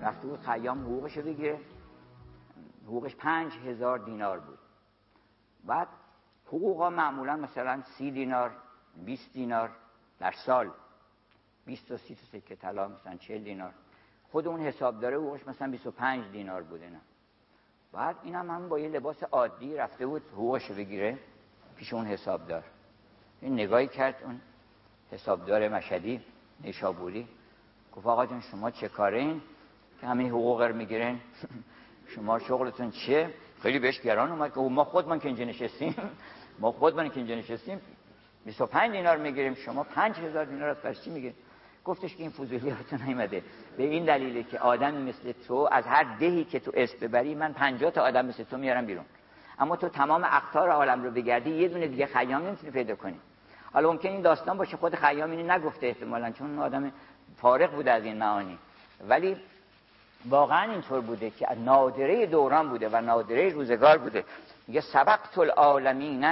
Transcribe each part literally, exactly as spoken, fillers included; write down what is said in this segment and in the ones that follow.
رفته بود خیام حقوقش رو بگیره. حقوقش پنج هزار دینار بود. بعد حقوقا معمولا مثلا سی دینار، بیست دینار در سال، بیست و سی تا سکه طلا مثلا چهل دینار. خود اون حسابدار حقوقش مثلا بیست و پنج دینار بوده. نه بعد اینم هم با یه لباس عادی رفته بود حقوقش رو بگیره پیش اون حسابدار. این نگاهی کرد اون حسابدار مشهدی نیشابوری، گفت آقا جان شما چه کارین که همین حقوق رو میگیرین؟ شما شغلتون چیه؟ خیلی بهش گران اومد که ما خودمان که اینجا نشستیم ما خودمان که اینجا نشستیم بیست و پنج دینار میگیریم، شما پنج هزار دینار از پس چی میگه؟ گفتش که این فضولیاتون نیومده، به این دلیله که آدمی مثل تو از هر دهی که تو اسم ببری من پنجاه تا آدم مثل تو میارم بیرون، اما تو تمام اقطار عالم رو بگردی یه دونه دیگه خیام نمیتونی پیدا کنی. حالا ممکن این داستان باشه خود خیام اینو نگفته احتمالاً چون آدم فارغ بوده از این معانی، ولی واقعا اینطور بوده که نادره دوران بوده و نادره روزگار بوده. میگه سبقت العالمین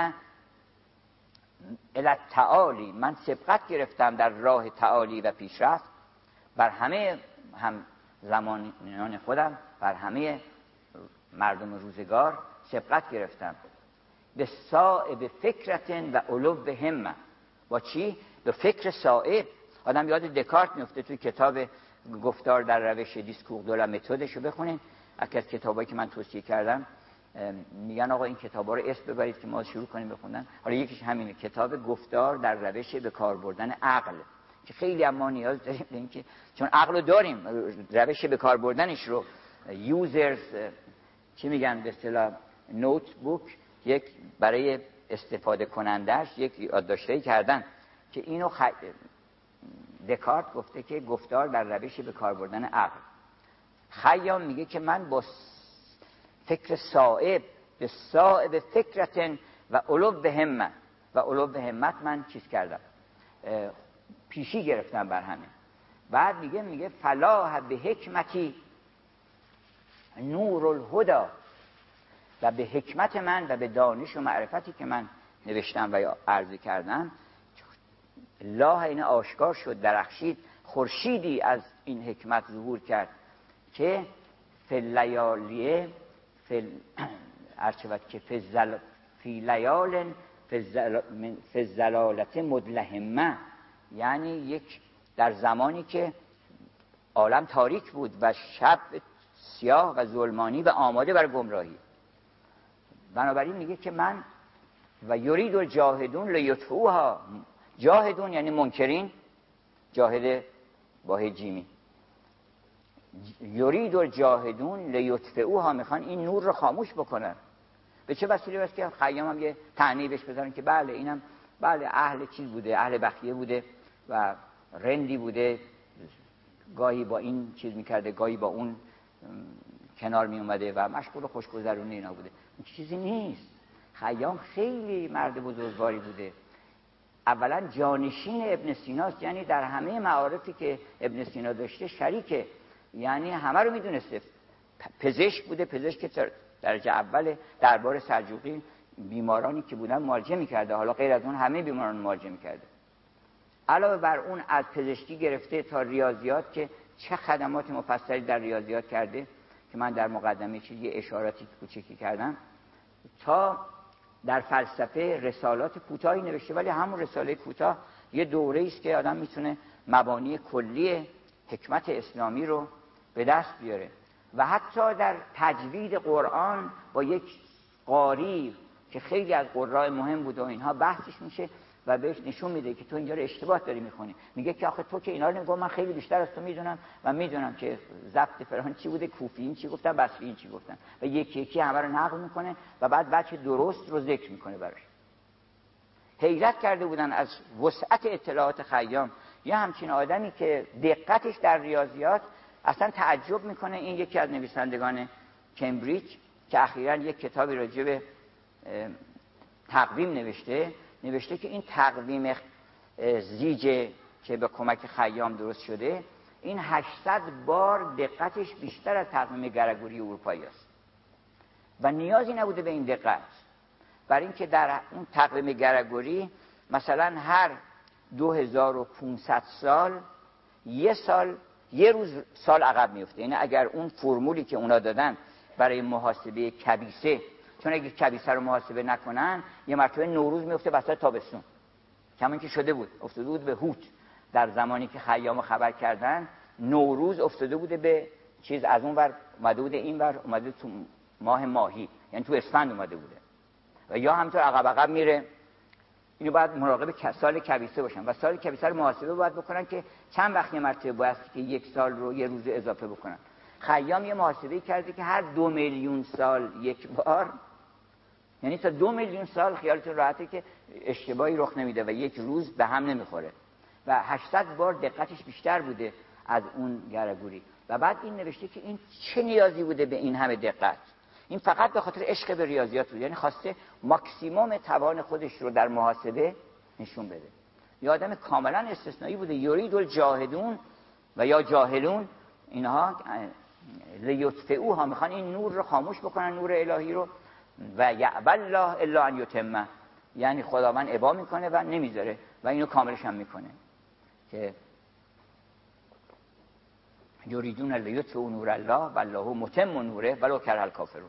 الی التعالی، من سبقت گرفتم در راه تعالی و پیشرفت بر همه هم زمانیان خودم، بر همه مردم روزگار سبقت گرفتم. به صائب فکرت و علو همه. با چی؟ به فکر صائب. آدم یاد دکارت میفته توی کتاب گفتار در روش دیسکور دو لا متدش رو بخونین، از کتابایی که من توصیه کردم. میگن آقا این کتابا رو اسم ببرید که ما شروع کنیم بخوندن. حالا یکیش همینه، کتاب گفتار در روش به کار بردن عقل، که خیلی ما نیاز داریم به این که چون عقل رو داریم، روش به کار بردنش رو یوزرز چی میگن به اصطلاح نوت بوک، یک برای استفاده کنندش یک یادداشتایی کردن که اینو خ... دکارت گفته که گفتار در روش به کار بردن عقل. خیام میگه که من با فکر صائب به صائب فکرتن و علو همه و علو همت من چیز کردم، پیشی گرفتم بر همه. بعد میگه میگه فلاح به حکمتی نور الهدى، و به حکمت من و به دانش و معرفتی که من نوشتم و عرضه کردم الله این آشکار شد، درخشید، خورشیدی از این حکمت ظهور کرد که فی لیالیه فی ارچوت که فی, زل... فی لیال فی, زل... فی زلالت مدلهمه، یعنی یک در زمانی که عالم تاریک بود و شب سیاه و ظلمانی و آماده بر گمراهی. بنابراین میگه که من و یرید الجاهدون لیطفئوها، جاهدون یعنی منکرین، جاهد با جیمی، یرید الجاهدون لیطفئوها، میخوان این نور رو خاموش بکنن. به چه وسیله؟ بس که خیام هم یه تعنی بهش بذارن که بله اینم بله اهل چیز بوده، اهل بخیه بوده و رندی بوده، گاهی با این چیز میکرده گاهی با اون کنار می اومده و مشغول خوشگذرونی اینا بوده. این چیزی نیست. خیام خیلی مرد بزرگواری بوده. اولا جانشین ابن سیناست، یعنی در همه معارفی که ابن سینا داشته شریکه، یعنی همه رو میدونسته. پزشک بوده، پزشک درجه اول دربار سلجوقی بیمارانی که بودن معالجه میکرده، حالا غیر از اون همه بیماران معالجه میکرده. علاوه بر اون از پزشکی گرفته تا ریاضیات که چه خدمات مفصلی در ریاضیات کرده که من در مقدمه چیزی اشاراتی کوچکی کردم، تا در فلسفه رسالات کوتاهی نوشته، ولی همون رساله کوتاه یه دوره‌ای است که آدم میتونه مبانی کلی حکمت اسلامی رو به دست بیاره. و حتی در تجوید قرآن با یک قاری که خیلی از قراء مهم بود و اینها بحثش میشه و بهش نشون میده که تو اینجا رو اشتباه داری میخونی. میگه که آخه تو که اینا رو نگو، من خیلی بیشتر از تو میدونم و میدونم که ضبط فلان چی بوده، کوفیین چی گفتن، بصریین چی گفتن، و یکی یکی همه رو نقل میکنه و بعد بچه درست رو ذکر میکنه براش. حیرت کرده بودن از وسعت اطلاعات خیام. یه همچین آدمی که دقتش در ریاضیات اصلا تعجب میکنه. این یکی از نویسندگان کمبریج که اخیراً یک کتابی راجع به تقویم نوشته نوشته که این تقویم زیجه که به کمک خیام درست شده، این هشتصد بار دقتش بیشتر از تقویم گرگوری اروپایی است و نیازی نبوده به این دقت، برای اینکه در اون تقویم گرگوری مثلا هر دو هزار و پانصد سال یه سال یه روز سال عقب میفته. یعنی اگر اون فرمولی که اونا دادن برای محاسبه کبیسه، چون اگه کبیسه رو محاسبه نکنن یه مرتبه نوروز میفته وسط تابستون، کمان که شده بود، افتاده بود به هوت. در زمانی که خیام خبر کردن نوروز افتاده بوده به چیز، از اون ور اومده بوده این ور اومده تو ماه ماهی، یعنی تو اسفند اومده بوده و یا همینطور عقب عقب میره. اینو باید مراقب سال کبیسه باشن و سال کبیسه رو محاسبه باید بکنن که چند وقت یه مرتبه باید که یک سال رو یه روز اضافه بکنن. خیام یه محاسبه کرده که هر دو میلیون سال یک بار، یعنی تا دو میلیون سال خیالتون راحته که اشتباهی رخ نمیده و یک روز به هم نمیخوره و هشتصد بار دقتش بیشتر بوده از اون گرگوری. و بعد این نوشته که این چه نیازی بوده به این همه دقت. این فقط به خاطر عشق به ریاضیات بود، یعنی خواسته ماکسیموم توان خودش رو در محاسبه نشون بده. یه آدم کاملا استثنایی بوده. یرید الجاهدون و یا جاهلون، اینها لیطفئوها، میخوان این نور رو خاموش بکنن، نور الهی رو. و یأبی الله الا ان یتمه، یعنی خداوند ابا میکنه و نمیذاره و اینو کاملش هم میکنه که یریدون لیطفئوا نور الله والله متم نوره ولو کره الکافرون.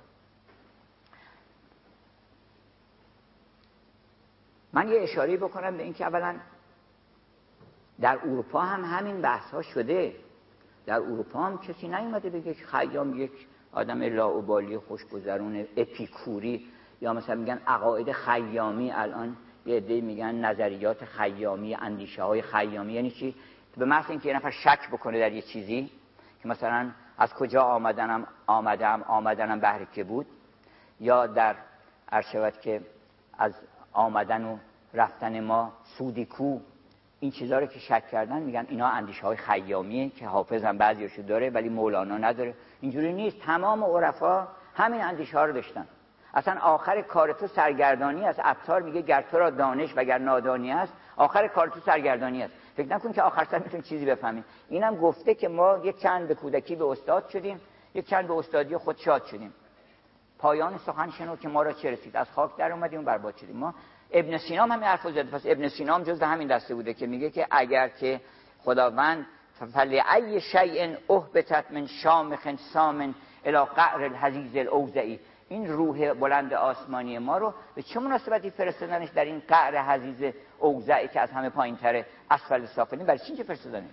من یه اشاره بکنم به این که اولا در اروپا هم همین بحث ها شده. در اروپا هم کسی نیومده بگه که خیام یک آدم لاابالی خوشگذرون اپیکوری، یا مثلا میگن عقاید خیامی. الان یه عده میگن نظریات خیامی، اندیشه های خیامی. یعنی چی؟ به محض اینکه یه نفر شک بکنه در یه چیزی که مثلا از کجا آمدنم آمدم آمدنم بهر که بود، یا در عرشبت که از آمدن و رفتن ما سودی کو، این چیزها رو که شک کردن میگن اینا اندیشه های خیامیه که حافظ هم بعضیاشو داره ولی مولانا نداره. اینجوری نیست. تمام عرفا همین اندیشه ها رو داشتن. اصلا آخر کار تو سرگردانی است. عطار میگه گر تو را دانش و گر نادانی است، آخر کار تو سرگردانی است. فکر نکن که آخر سر میتونی چیزی بفهمی. اینم گفته که ما یک چند به کودکی به استاد شدیم، یک چند به استادی خود شاد شدیم. پایان سخن شنو که ما را چه رسید، از خاک در اومدیم و برباد شدیم. ما ابن سینا هم همین حرفو زده. پس ابن سینا هم جزء همین دسته بوده که میگه که اگر که خداوند فلأی شیء اهبطت من شامخ سامن الی قعر الحزیز الاوزعی، این روح بلند آسمانی ما رو به چه مناسبتی فرستادنش در این قعر حزیز اوزعی که از همه پایین‌تره، اسفل سافلین؟ برای چی فرستادنش؟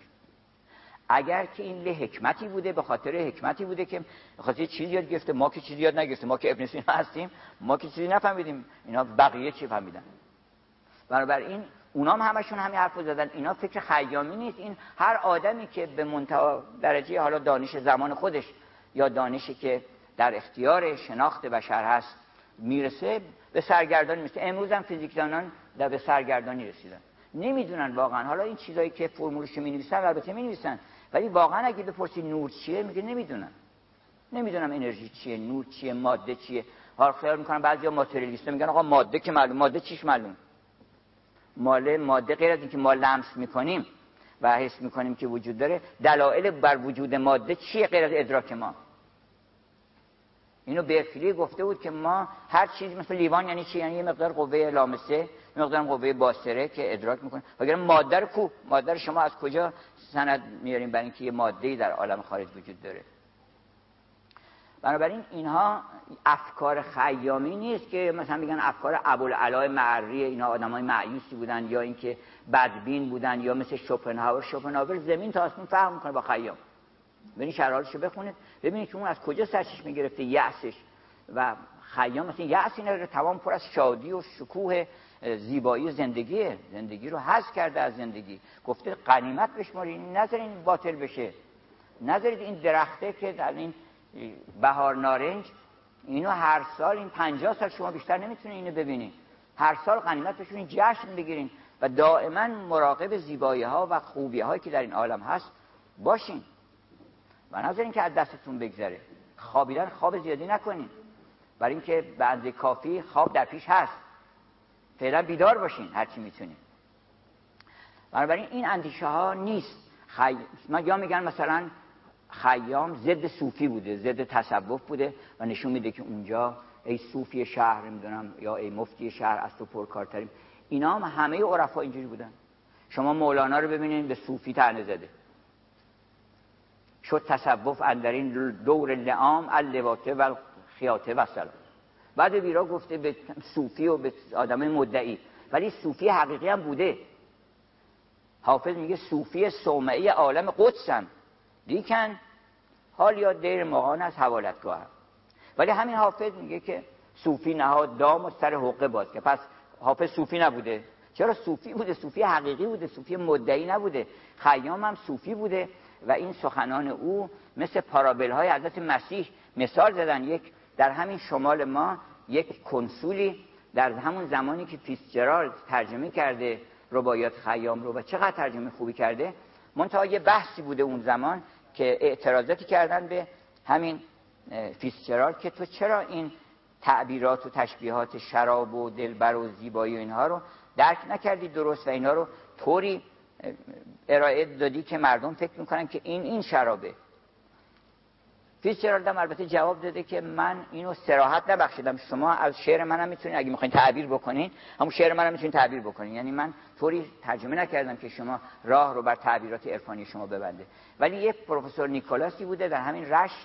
اگر که این له حکمتی بوده، به خاطر حکمتی بوده که خاطر چیزی یاد گرفته. ما که چیزی یاد نگرفتیم، ما که ابن سینا هستیم، ما که چیزی نفهمیدیم، اینا بقیه چی فهمیدن؟ بنابراین اونا هم همشون همین حرفو زدن. اینا فکر خیامی نیست. این هر آدمی که به منتها درجه حالا دانش زمان خودش یا دانشی که در اختیار شناخت بشر هست میرسه، به سرگردانی میرسه. امروز هم فیزیکدانان در به سرگردانی رسیدن، نمیدونن واقعا. حالا این چیزایی که فرمولش می‌نویسن البته می‌نویسن، ولی واقعا اگه بپرسی نور چیه، میگه نمیدونم. نمیدونم انرژی چیه، نور چیه، ماده چیه. حالا خیال میکنن بعضیا ماتریالیستا میگن آقا ماده که معلوم، ماده چیش معلوم؟ ماله ماده غیر از اینکه ما لمس میکنیم و حس میکنیم که وجود داره، دلایل بر وجود ماده چیه غیر از ادراک ما؟ اینو برکلی گفته بود که ما هر چیز مثل لیوان یعنی چی؟ یعنی یه مقدار قوه لامسه، یه مقدار قوه باسره که ادراک میکنه. وگرنه ماده رو کو، ماده رو شما از کجا سند میاریم برای اینکه یه ماده‌ای در عالم خارج وجود داره؟ بنابراین اینها افکار خیامی نیست که مثلا میگن افکار ابوالعلا معری، اینا آدمای مایوسی بودن یا اینکه بدبین بودن، یا مثل شوپنهاور. شوپنهاور زمین تا آسمون فرق میکنه با خیام. برین شرحالشو بخونید ببینید که اون از کجا سرچشمه گرفته یأسش. و خیام مثلا یأسی نداره، تمام پر از شادی و شکوه زیبایی زندگیه. زندگی رو حظ کرده از زندگی. گفته غنیمت بشمارید، نذارین باطل بشه. نذارید این درخته که در این بهار نارنج، اینو هر سال این پنجاه سال شما بیشتر نمیتونین اینو ببینین. هر سال غنیمت بشونین، جشن بگیرین و دائما مراقب زیبایی ها و خوبی هایی که در این عالم هست باشین و نذارین که از دستتون بگذره. خوابیدن خواب زیادی نکنین، برای اینکه به اندازه کافی خواب در پیش هست. فعلا بیدار باشین هر چی میتونین. بنابراین این اندیشه ها نیست. خی... من یا میگن مثلا خیام ضد صوفی بوده، ضد تصوف بوده و نشون میده که اونجا ای صوفی شهر نمیدونم یا ای مفتی شهر از تو پرکارتریم. اینا هم همه عرفا اینجوری بودن. شما مولانا رو ببینید به صوفی طعنه زده. شد تصوف اندرین دور لعام اللواطه و خیاطه و سلام. بعد ویرا گفته به صوفی و به آدم مدعی، ولی صوفی حقیقی هم بوده. حافظ میگه صوفی صومعی عالم قدسم، لیکن حال یا دیر مغان از حوالتگاه. ولی همین حافظ میگه که صوفی نهاد دام و سر حقه باز، که پس حافظ صوفی نبوده؟ چرا صوفی بوده، صوفی حقیقی بوده، صوفی مدعی نبوده. خیام هم صوفی بوده و این سخنان او مثل پارابل های حضرت مسیح مثال زدن. یک در همین شمال ما یک کنسولی در همون زمانی که فیتزجرالد ترجمه کرده رباعیات خیام رو و چقدر ترجمه خوبی کرده، منتها یه بحثی بوده اون زمان که اعتراضاتی کردن به همین فیتزجرالد که تو چرا این تعبیرات و تشبیهات شراب و دلبر و زیبایی و اینها رو درک نکردی درست و اینها رو طوری ارائه دادی که مردم فکر میکنن که این این شرابه. فیتزجرالد هم البته جواب داده که من اینو صراحت نبخشیدم، شما از شعر منم میتونید اگه میخواین تعبیر بکنین همون شعر منم میتونید تعبیر بکنین، یعنی من طوری ترجمه نکردم که شما راه رو بر تعبیرات عرفانی شما ببنده. ولی یک پروفسور نیکولاسی بوده در همین رشت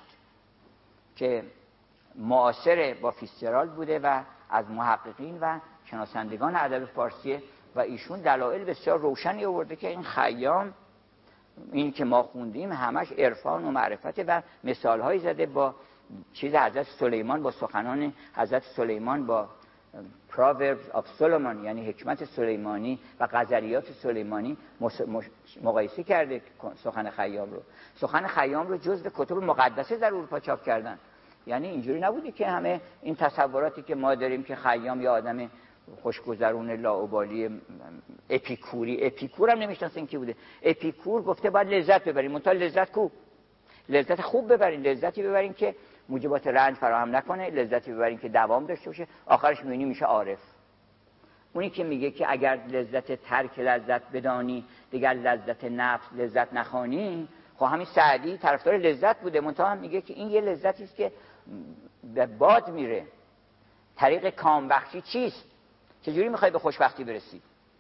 که معاصر با فیتزجرالد بوده و از محققین و شناسندگان ادب فارسی و ایشون دلایل بسیار روشنی آورده که این خیام، این که ما خوندیم همش عرفان و معرفت و مثالهایی زده با چیز حضرت سلیمان، با سخنان حضرت سلیمان، با Proverbs of Solomon یعنی حکمت سلیمانی و غزلیات سلیمانی مقایسه کرده سخن خیام رو. سخن خیام رو جزو کتب مقدسه در اروپا چاپ کردن. یعنی اینجوری نبوده که همه این تصوراتی که ما داریم که خیام یا آدم خوشگذرون لاابالی اپیکوری، اپیکور هم نمیشناسین کی بوده. اپیکور گفته باید لذت ببریم، منتها لذت کو؟ لذت خوب ببرین، لذتی ببرین که موجبات رنج فراهم نکنه، لذتی ببرین که دوام داشته باشه، آخرش میبینی میشه عارف. اونی که میگه که اگر لذت ترک لذت بدانی دیگر لذت نفس لذت نخوانی، خب همین سعدی طرفدار لذت بوده، منتها هم میگه که این یه لذتی است که به باد میره. طریق کامبخشی چیست؟ چجوری میخوای به خوشبختی برسی؟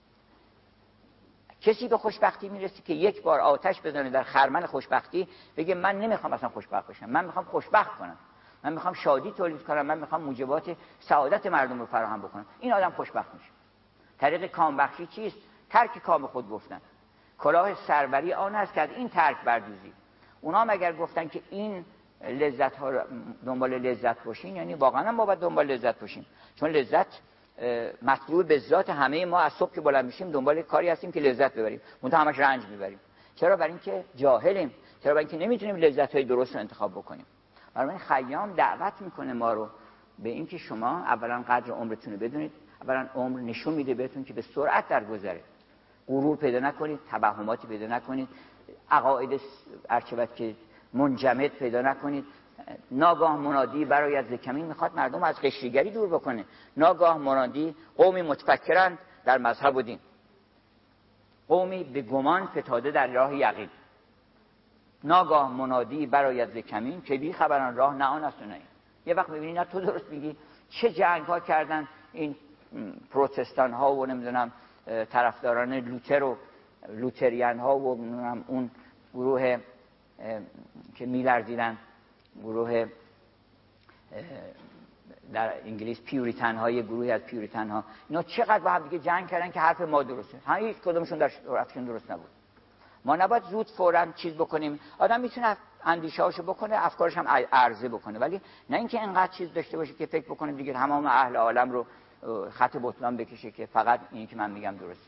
کسی به خوشبختی میرسی که یک بار آتش بزنه در خرمن خوشبختی، بگه من نمیخوام اصلا خوشبخت باشم، من میخوام خوشبخت کنم، من میخوام شادی تولید کنم، من میخوام موجبات سعادت مردم رو فراهم بکنم. این آدم خوشبخت میشه. طریق کامبخشی چیست؟ ترک کام خود گفتن. کلاه سروری آن است که از این ترک بردوزی. اونا هم اگر گفتن که این لذت ها دنبال لذت باشین، یعنی واقعا ما باید دنبال لذت باشیم، چون لذت مطلوب به ذات همه ما. از صبح که بلند میشیم دنبال کاری هستیم که لذت ببریم، منتها همش رنج میبریم. چرا؟ برای اینکه جاهلیم، چرا؟ برای اینکه نمیتونیم لذت های درست رو انتخاب بکنیم. برای خیام دعوت میکنه ما رو به اینکه شما اولا قدر عمرتون رو بدونید. اولا عمر نشون میده بهتون که به سرعت درگذره. غرور پیدا نکنید، توهماتی پیدا نکنید، عقاید ارچبت که منجمد پیدا نکنید. ناگاه منادی برای از کمین میخواد مردم از قشریگری دور بکنه. ناگاه منادی قومی متفکرند در مذهب و دین، قومی به گمان فتاده در راه یقین. ناگاه منادی برای از کمین که بی خبران راه نه آن است و نه این. یه وقت میبینی نه تو درست میگی، چه جنگ ها کردن این پروتستان ها و نمیدونم طرفداران لوتر و لوتریان ها و اون گروه که میلرزیدن، گروه در انگلیس پیوریتن های، گروهی از پیوریتن ها، اینا چقدر با هم دیگه جنگ کردن که حرف ما درسته. هم هیچ کدومشون در حرفشون درست نبود. ما نباید زود فوراً چیز بکنیم. آدم میتونه اندیشه‌اشو بکنه، افکارش هم عرضه بکنه، ولی نه اینکه اینقدر چیز داشته باشه که فکر بکنه دیگه تمام اهل عالم رو خط بطلان بکشه که فقط اینی که من میگم درسته.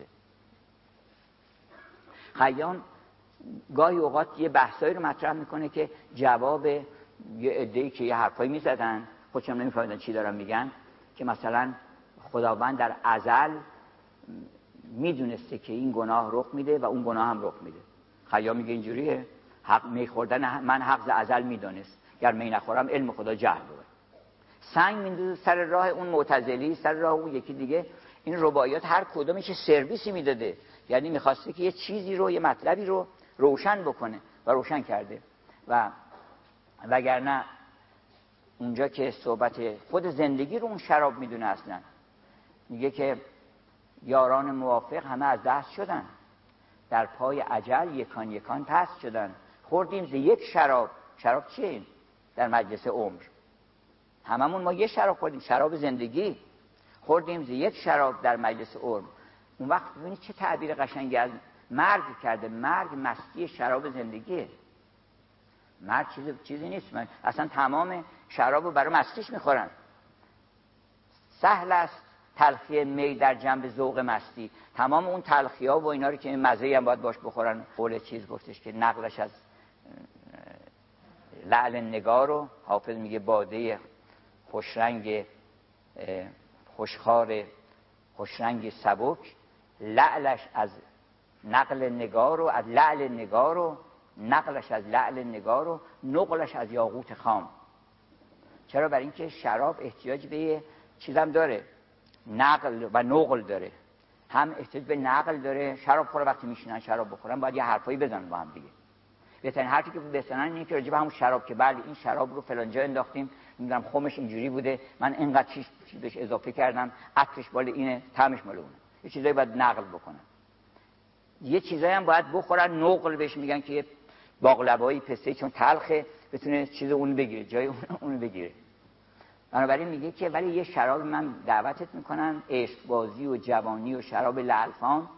خیام گاهی اوقات یه بحثایی رو مطرح میکنه که جواب یه عده‌ای که یه حرفایی میزدن، خودشون نمیفهمیدن چی دارن میگن، که مثلا خداوند در ازل میدونسته که این گناه رخ میده و اون گناه هم رخ میده. خیام میگه اینجوریه، حق می خوردن من حق ز ازل میدونست، گر می نخورم علم خدا جهل بود. سنگ میندازه سر راه اون معتزلی، سر راه اون یکی دیگه. این رباعیات هر کدومش سرویسی میداده، یعنی میخواسته که یه چیزی رو، یه مطلبی رو روشن بکنه و روشن کرده. و وگرنه اونجا که صحبت خود زندگی رو اون شراب میدونه، اصلا میگه که یاران موافق همه از دست شدن، در پای اجل یکان یکان پست شدن. خوردیم ز یک شراب. شراب چیه در مجلس عمر؟ هممون ما یه شراب خوردیم، شراب زندگی. خوردیم ز یک شراب در مجلس عمر. اون وقت ببینید چه تعبیر قشنگی از مرگ کرده. مرگ مستی شراب زندگیه. مرگ چیز چیزی نیست. من اصلا تمام شراب رو برای مستیش میخورن. سهل است تلخی می در جنب ذوق مستی. تمام اون تلخی ها و اینا رو که مزه هم باید باش بخورن. قول چیز گفتش که نقلش از لعل نگار رو حافظ میگه باده خوشرنگ خوشخوار خوشرنگ سبک، لعلش از نقل نگار و از لعل نگار و نقلش از لعل نگار و نقلش از یاقوت خام. چرا؟ برای اینکه شراب احتیاج به چیزم داره، نقل و نقل داره. هم احتیاج به نقل داره. شراب خور وقتی میشینن شراب بخورن باید یه حرفایی بزنن با هم دیگه. بهترین حرفی که بزنن اینه که راجع به همون شراب که بله این شراب رو فلان جا انداختیم، میگم خمش اینجوری بوده، من اینقدر چیز بهش اضافه کردم، عطرش مال اینه، طعمش مال اونه. یه چیزایی باید نقل بکنن. یه چیزایی هم باید بخورن نقل بهش میگن که باقلوایی پسته چون تلخه بتونه چیز اون بگیره، جای اون اون بگیره. بنابراین میگه که ولی یه شراب من دعوتت میکنم، عشق بازی و جوانی و شراب لعلفام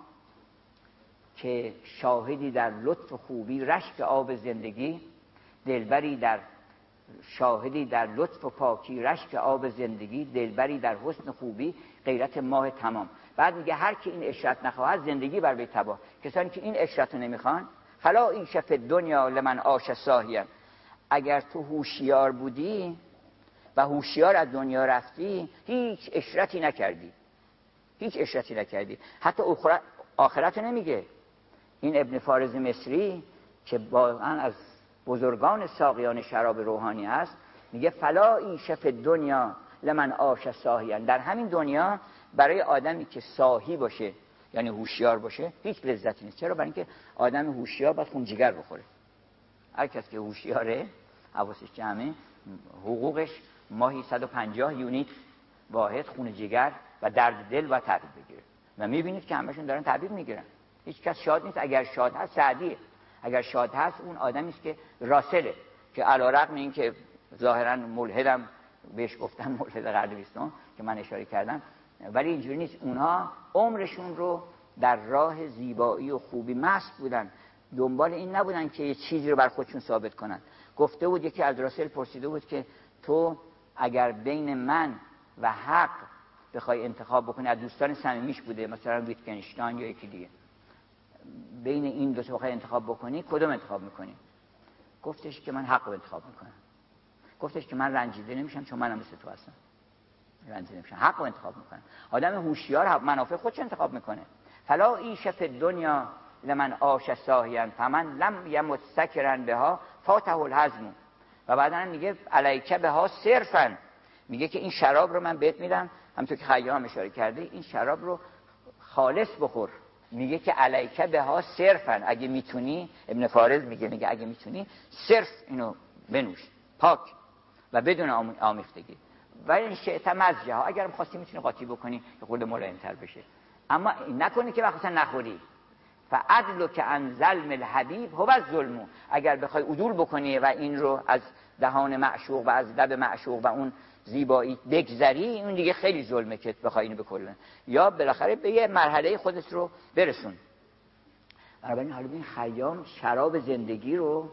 که شاهدی در لطف و خوبی رشک آب زندگی، دلبری در شاهدی در لطف و پاکی رشک آب زندگی، دلبری در حسن خوبی غیرت ماه تمام. بعد میگه هر کی این عشرت نخواهد زندگی بر وی تباه. کسانی که این عشرت رو نمیخوان، فلا این شف دنیا لمن عاش صاحیا. اگر تو هوشیار بودی و هوشیار از دنیا رفتی، هیچ عشرتی نکردی، هیچ عشرتی نکردی. حتی آخرت رو نمیگه. این ابن فارض مصری که واقعا از بزرگان ساقیان شراب روحانی است، میگه فلا این شف دنیا لمن عاش صاحیا. در همین دنیا برای آدمی که صاحی باشه یعنی هوشیار باشه هیچ لذتی نیست. چرا؟ برای اینکه آدم هوشیار باید خون جگر بخوره. هر کس که هوشیاره حواسش جمعه، حقوقش ماهی صد و پنجاه یونیت واحد خون جگر و درد دل و تعبیر بگیره. و میبینید که همشون دارن تعبیر میگیرن. هیچ کس شاد نیست. اگر شاد هست سعدیه. اگر شاد هست اون آدمی است که راسله، که علیرغم این که ظاهرا ملحدم بهش گفتن، ملحد قرن بیستم که من اشاره کردم، ولی اینجوری نیست. اونها عمرشون رو در راه زیبایی و خوبی مست بودن. دنبال این نبودن که یه چیزی رو بر خودشون ثابت کنن. گفته بود، یکی از راسل پرسیده بود که تو اگر بین من و حق بخوای انتخاب بکنی، از دوستان صمیمیش بوده مثلا ویتگنشتاین یا یکی دیگه، بین این دو تا بخوای انتخاب بکنی کدوم انتخاب میکنی؟ گفتش که من حق رو انتخاب میکنم. گفتش که من رنجیده نمیشم چون منم مثل تو هستم، رنجیده نمیشم، حق رو انتخاب میکنم. آدم هوشیار منافع خودش انتخاب میکنه. فلا عیش فی الدنیا لمن عاش صاحیا فمن لم یمت سکرا بها فاته الحزم. و بعدا میگه علیک بها صرفا، میگه که این شراب رو من بهت میدم، همونطور که خیام اشاره کرده، این شراب رو خالص بخور. میگه که علیک بها صرفا، اگه میتونی، ابن فارض میگه میگه اگه میتونی صرف اینو بنوش، پاک و بدون آمیختگی. و این شئت مزجه ها، اگر می‌خواستی میتونی قاطی بکنی که خود ملایم‌تر بشه، اما نکنی که وقتا نخوری. فعدل که عن ظلم الحبیب هو الظلم. اگر بخوای عدول بکنی و این رو از دهان معشوق و از لب معشوق و اون زیبایی بگذری، اون دیگه خیلی ظلمه که بخوای اینو بکنی، یا بالاخره به یه مرحله خودت رو برسون. بنابراین حالا این خیام شراب زندگی رو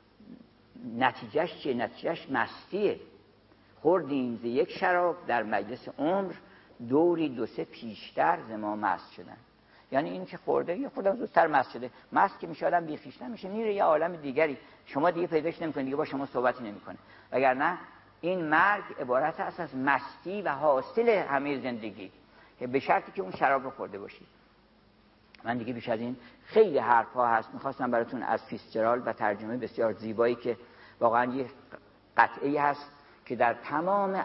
نتیجهش چیه؟ نتیجهش مستیه. خوردیم ز یک شراب در مجلس عمر، دوری دو سه پیشتر ز ما مست شدن. یعنی این که خورده یه خودم زودتر مست شده. مست که میشه آدم بیخیش نمیشه، میره یه عالم دیگری، شما دیگه پیداش نمیکنید، دیگه با شما صحبتی نمیکنه. وگرنه این مرگ عبارت است از مستی و حاصل همه زندگی، که به شرطی که اون شراب رو خورده باشی. من دیگه بیش از این خیلی حرفا هست، میخواستم براتون از فیتزجرالد و ترجمه بسیار زیبایی که واقعا یه قطعه‌ای هست که در تمام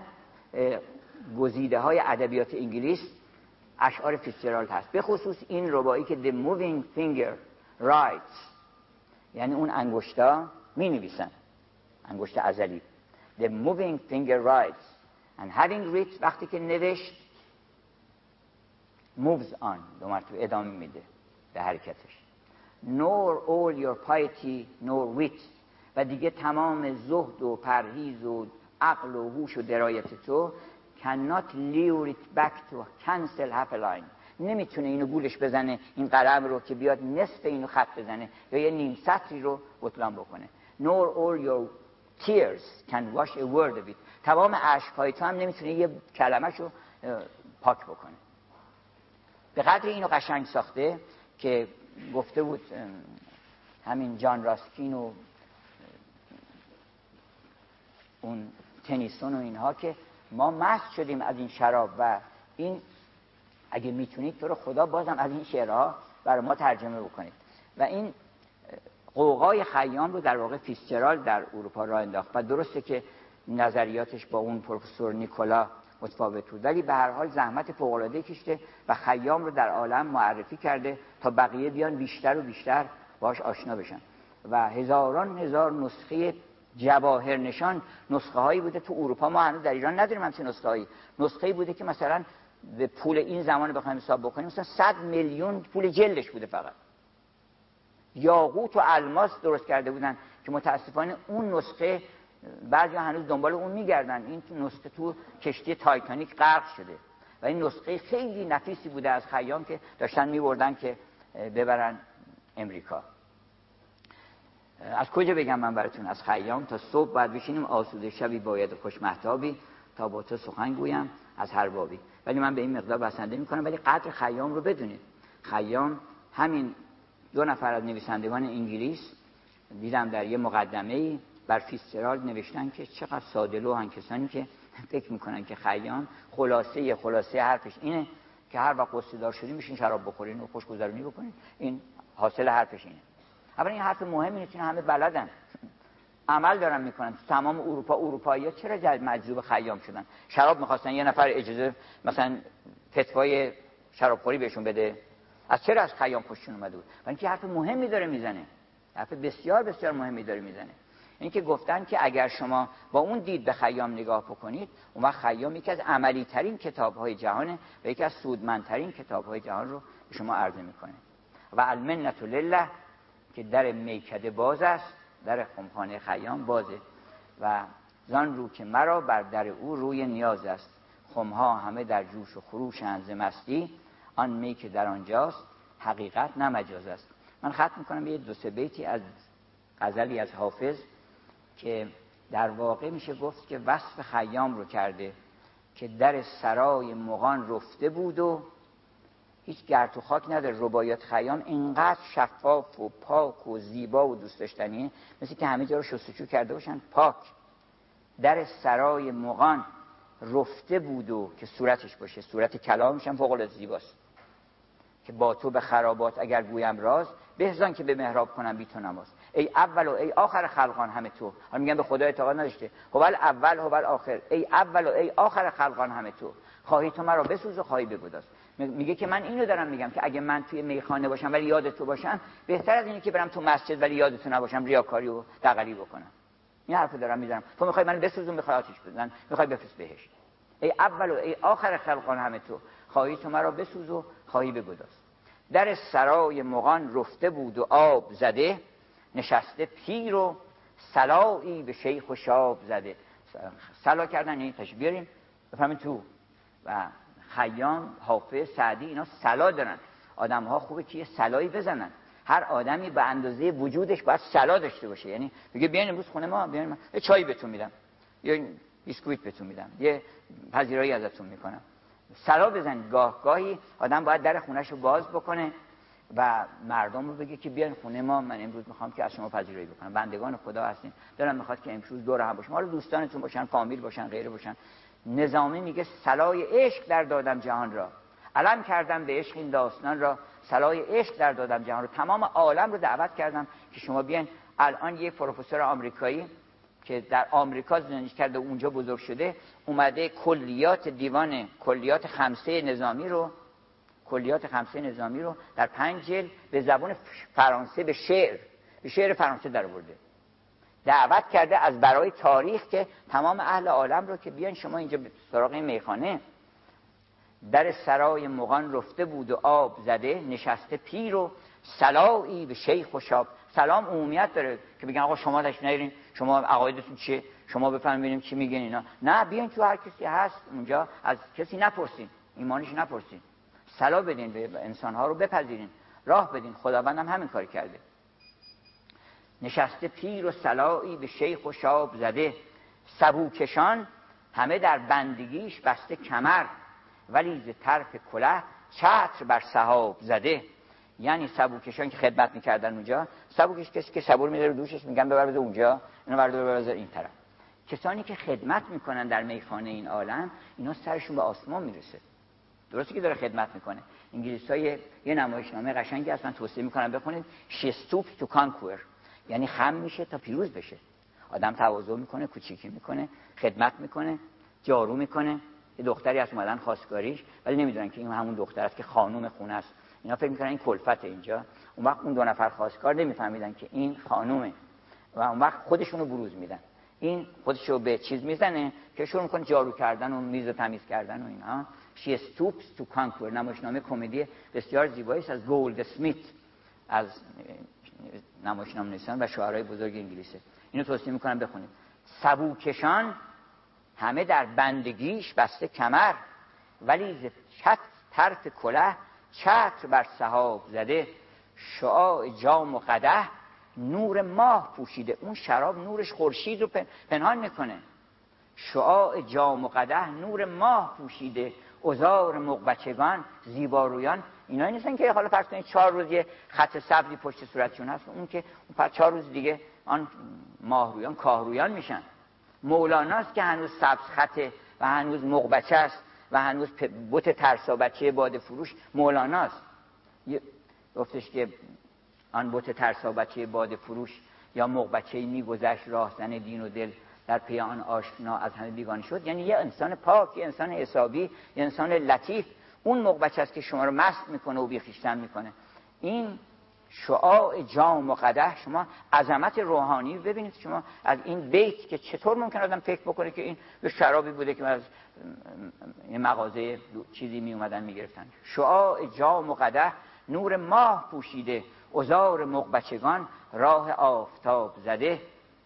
گزیده های ادبیات انگلیس اشعار فیتزجرالد هست، به خصوص این رباعی که The Moving Finger Writes، یعنی اون انگشتا می نویسن، انگشت ازلی. The Moving Finger Writes and having writ، وقتی که نوشت، moves on، دو مرتبه ادامه میده به حرکتش. nor all your piety nor wit. و دیگه تمام زهد و پرهیز و عقل و هوش و درایت تو cannot lure it back to cancel half a line. نمیتونه اینو گولش بزنه، این قلم رو که بیاد نصف اینو خط بزنه یا یه نیم سطری رو بطلان بکنه. nor all your tears can wash a word of it. تمام اشک‌های تو هم نمیتونه یه کلمه‌شو پاک بکنه. به قدر اینو قشنگ ساخته که گفته بود همین جان راسکین و اون تنیسون و اینها که ما مست شدیم از این شراب و این اگه میتونید تو رو خدا بازم از این شعرها برای ما ترجمه بکنید. و این قوقای خیام رو در واقع فیتزجرالد در اروپا راه انداخت و درسته که نظریاتش با اون پروفسور نیکولا متفاوت بود، ولی به هر حال زحمت فوق‌العاده کشیده و خیام رو در عالم معرفی کرده تا بقیه بیان بیشتر و بیشتر باهاش آشنا بشن. و هزاران هزار نسخه جواهر نشان نسخه هایی بوده تو اروپا، ما هنوز در ایران نداریم همچین نسخه هایی. نسخه‌ای بوده که مثلا به پول این زمان بخوایم حساب بکنیم مثلا صد میلیون پول جلدش بوده، فقط یاقوت و الماس درست کرده بودن که متاسفانه اون نسخه بعضی هنوز دنبال اون میگردن. این نسخه تو کشتی تایتانیک غرق شده و این نسخه خیلی نفیسی بوده از خیام که داشتن میبردن که ببرن امریکا. از کجا بگم من براتون؟ از خیام. تا صبح باید بشینیم آسوده شبی باید خوش مهتابی تا با تو سخن گویم از هر بابی. ولی من به این مقدار بسنده میکنم. ولی قدر خیام رو بدونید. خیام همین دو نفر از نویسندگان انگلیس دیدم در یه مقدمه‌ای بر فیتزجرالد نوشتن که چقدر ساده لوحن کسانی که فکر میکنن که خیام خلاصه خلاصه حرفش اینه که هر وقت قصه دار شدین میشین شراب بخورین و خوشگذرونی بکنین. این حاصل حرفش اینه. اولا این حرف مهمی نیست، همه بلدن، عمل دارن میکنن. تو تمام اروپا اروپایی‌ها چرا مجذوب خیام شدن؟ شراب میخواستن یه نفر اجازه مثلا فتوای شرابخوری بهشون بده، از چرا از خیام خوششون اومده بود؟ ولی اینکه حرف مهمی داره میزنه، حرف بسیار بسیار مهمی داره میزنه. اینکه گفتن که اگر شما با اون دید به خیام نگاه بکنید، اون وقت خیام یکی از عملی ترین کتاب‌های جهانه و یکی از سودمندترین کتاب‌های جهان رو به شما عرضه میکنه. و المنت لله که در میکده باز است، در خمخانه خیام بازه و زان رو که مرا بر در او روی نیاز است. خمها همه در جوش و خروشند ز مستی، آن می که در آنجاست حقیقت نه مجاز است. من ختم میکنم یه دو سه بیتی از غزلی از حافظ که در واقع میشه گفت که وصف خیام رو کرده که در سرای مغان رفته بود و هیچ گرد و خاک نداره. رباعیات خیام اینقدر شفاف و پاک و زیبا و دوست داشتنیه، مثل که همه جا رو شستشو کرده باشن پاک. در سرای مغان رفته بود و که صورتش باشه، صورت کلامش هم فوق العاده زیباست که با تو به خرابات اگر گویم راز، بهزان که به محراب کنم بی تو نماز. ای اول و ای آخر خلقان همه تو. حالا میگن به خدا اعتقاد نداشته، هوال اول هوال آخر، ای اول و ای آخر خلقان همه تو. خواهی تو مرا بسوز و خواهی بگداز. میگه که من اینو دارم میگم که اگه من توی میخانه باشم ولی یاد تو باشم، بهتر از اینه که برم تو مسجد ولی یاد تو نباشم، ریاکاری و دغلی بکنم. این حرفو دارم میزنم. تو میخوای منو بسوزون، میخوای آتش بزن، میخوای بفرست بهشت. ای اول و ای آخر خلقان همه تو. خواهی تو مرا بسوز و خواهی بگداز. در سرای مغان رفته بود و آب زده، نشسته پیر و صلایی به شیخ و شاب زده. صلا کردن این تشبیه بیاریم بفهمید تو. و خیام، حافظ، سعدی اینا صلا دارن. آدم ها خوبه که یه صلایی بزنن. هر آدمی به اندازه وجودش باید صلا داشته باشه. یعنی میگه بیاین امروز خونه ما، بیاین من یه چای بهتون میدم، یه بیسکویت بهتون میدم، یه پذیرایی ازتون میکنم. صلا بزنید. گاه گاهی آدم باید در خونه‌شو باز بکنه و مردم رو بگه که بیاین خونه ما، من امروز میخوام که از شما پذیرایی بکنم، بندگان خدا هستین، دلم میخواد که امروز دور هم باشیم، حالا دوستانتون باشن، فامیل باشن، غیره باشن. نظامی میگه صلای عشق در دادم جهان را، علم کردم به عشق این داستان را، صلای عشق در دادم جهان را. تمام عالم رو دعوت کردم که شما بیاین. الان یک پروفسور آمریکایی که در آمریکا زندگی کرده اونجا بزرگ شده، اومده کلیات دیوان کلیات خمسه نظامی رو کلیات خمسه نظامی رو در پنج جلد به زبان فرانسه به شعر به شعر فرانسه درآورده. دعوت کرده از برای تاریخ که تمام اهل عالم رو که بیان شما اینجا سراغ این میخانه. در سرای مغان رفته بود و آب زده، نشسته پیر و سلایی به شیخ و شاب. سلام عمومیت داره که بگن آقا شما تاش نرین، شما عقایدتون چیه، شما بفهمین ببینیم چی میگن اینا. نه، بیاین تو هر کسی هست اونجا از کسی نپرسین، ایمانش نپرسین، سلام بدین به انسان‌ها رو بپذیرین، راه بدین. خداوند هم همین کار کرده. نشسته پیر و سلایی به شیخ و شاب زده، سبوکشان همه در بندگیش بسته کمر، ولی ز طرف کله چتر بر سحاب زده. یعنی سبوکشان که خدمت میکردن اونجا، سبوکش کسی که سبو رو میذاره دوشش، میگن ببر بذار اونجا، اینو بردار ببر این طرف. کسانی که خدمت میکنن در میخانه این عالم، اینا سرشون به آسمان میرسه. درسته که داره خدمت میکنه. انگلیسی‌ها یه نمایشنامه قشنگی اصلا توصیه میکنن بخونید، she stoops to conquer، یعنی خم میشه تا پیروز بشه. آدم تواضع میکنه، کوچیکی میکنه، خدمت میکنه، جارو میکنه. یه دختری از اومدن خواستگاریش، ولی نمیدونن که این همون دختر است که خانم خونه است. اینا فکر میکنن این کلفت اینجا. اون وقت اون دو نفر خواستگار نمیفهمیدن که این خانومه و اون وقت خودشونو بروز میدن. این خودشو به چیز میزنه که شروع میکنه جارو کردن و میز تمیز کردن و اینا. She stoops to conquer. نمایشنامه کمدی بسیار زیبایی است از گولد اسمیت، از نمایشنامه نویسان و شاعرای بزرگ انگلیسه. اینو توصیه میکنم بخونید. سبوکشان همه در بندگیش بسته کمر، ولی ز چت طرف کله چتر بر سحاب زده. شعاع جام و قدح نور ماه پوشیده. اون شراب نورش خورشید رو پنهان میکنه. شعاع جام و قدح نور ماه پوشیده، عذار مغبچگان زیبارویان. اینا نیستن که حالا فرض کنید چهار روز یه خط سبزی پشت صورتشون هست، اون که اون چهار روز دیگه آن ماهرویان کاهرویان میشن. مولاناست که هنوز سبز خطه و هنوز مغبچه است و هنوز بت ترسا بچه باده فروش مولاناست. گفتش که آن بت ترسا بچه باده فروش یا مغبچه‌ای میگذشت راهزن دین و دل، در پی آن آشنا از همه بیگانه شد. یعنی یه انسان پاک، یه انسان حسابی، یه انسان لطیف. اون مغبچه است که شما رو مست میکنه و بیخیشتن میکنه. این شعاع جام و قدح، شما عظمت روحانی ببینید. شما از این بیت که چطور ممکن آدم فکر بکنه که این به شرابی بوده که از این مغازه چیزی می اومدن میگرفتن. شعاع جام و قدح نور ماه پوشیده، عذار مغبچگان راه آفتاب زده.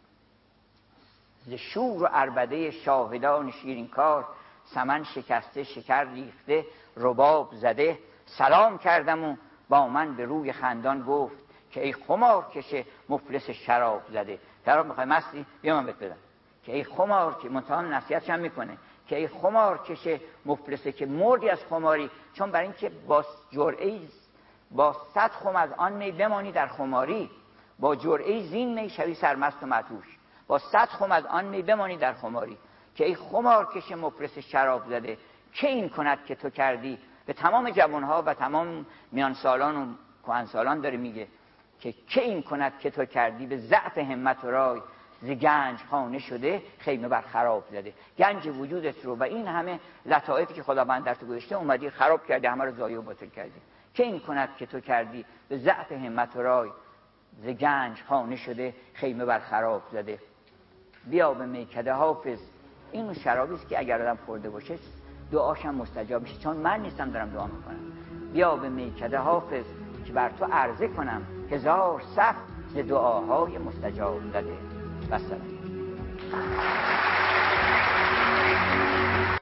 ز شور و عربده شاهدان شیرین کار، سمن شکسته شکر ریخته رباب زده. سلام کردم و با من به روی خندان گفت، که ای خمار کشه مفلس شراب زده. شراب میخوای مستی؟ بیا من بهت بدم. که ای خمار که متهم نصیحتش هم میکنه، که ای خمار کشه مفلسه، که مردی از خماری. چون برای اینکه با جرعه با صد خم از آن می بمانی در خماری، با جرعه زین می شوی سرمست و مدهوش. با صد خم از آن می بمانی در خماری. که ای خمار کشه مفلس شراب زده، که این کند که تو کردی. به تمام جوانها و تمام میان سالان و کهن سالان داره میگه که که این کند که تو کردی، به ضعف همت و رای ز گنج خانه شده خیمه بر خراب زده. گنج وجودت رو و این همه لطائفی که خداوند در تو گذاشته اومدی خراب کردی، همه رو ضایع و باطل کردی. که این کند که تو کردی، به ضعف همت و رای ز گنج خانه شده خیمه بر خراب زده. بیا به میکده حافظ. این شرابی است که اگر آدم خورده باشه دعاشم مستجاب میشه، چون من نیستم دارم دعا میکنم. بیا به میکده حافظ که بر تو عرضه کنم، هزار صف ز دعاهای مستجاب زده. بسلام.